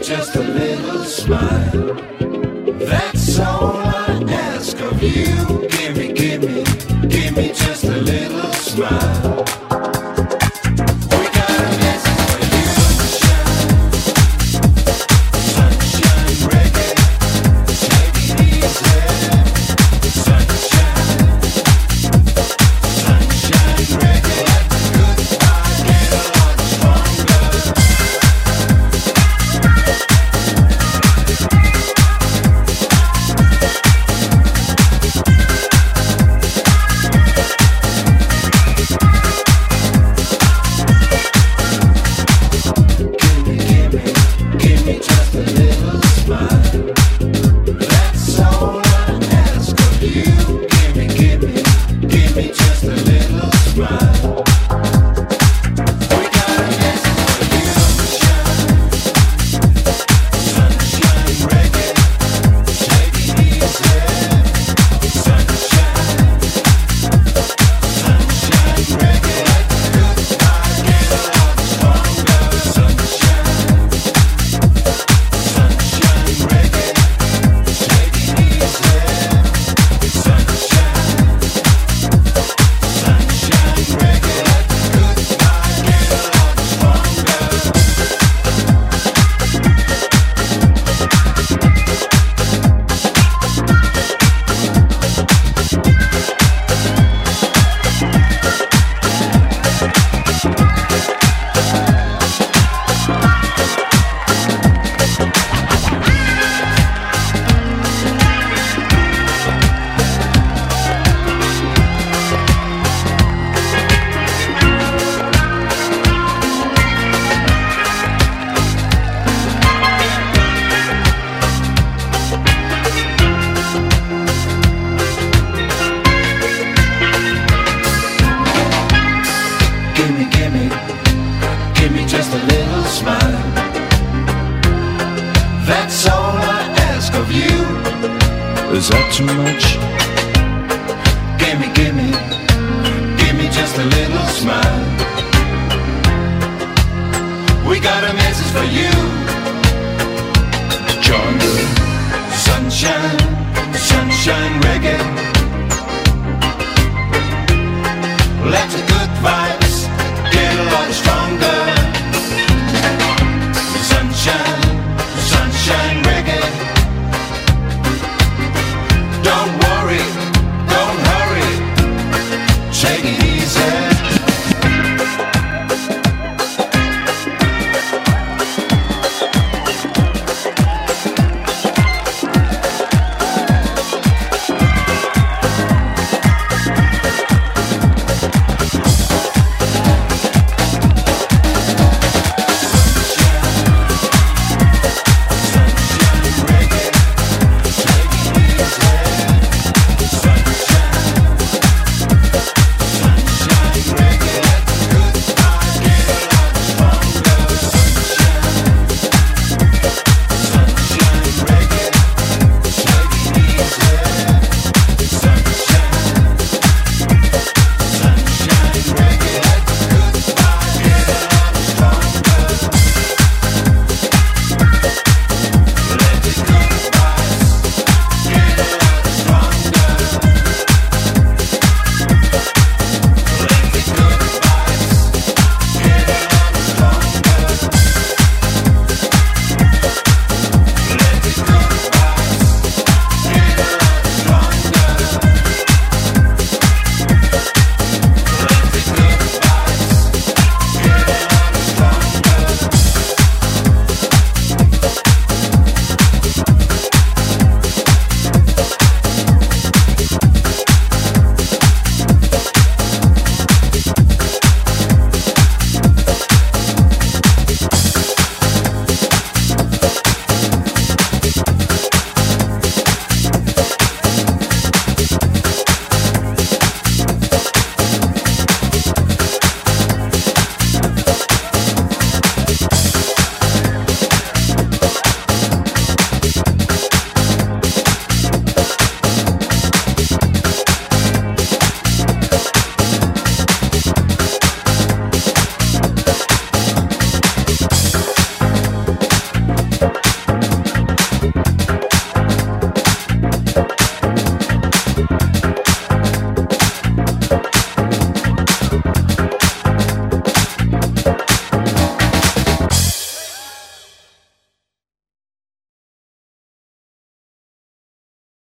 just a little smile. That's all I ask of you. Give me just a little smile. We got a message for you. Sunshine reggae, take it easy. Sunshine reggae, let the good vibe get a lot stronger. Give me just a little smile. That's all I ask of you. Give me just a little smile. We got a message for you. Sunshine reggae, take it easy. Sunshine reggae, let the good vibe get a lot stronger. Sunshine reggae, take it easy. Sunshine reggae, let the good vibe get a lot stronger. Give me just a little smile. That's all I ask of you. Is that too much? Give me just a little smile. We got a message for you. Jungle, sunshine reggae. Let's go.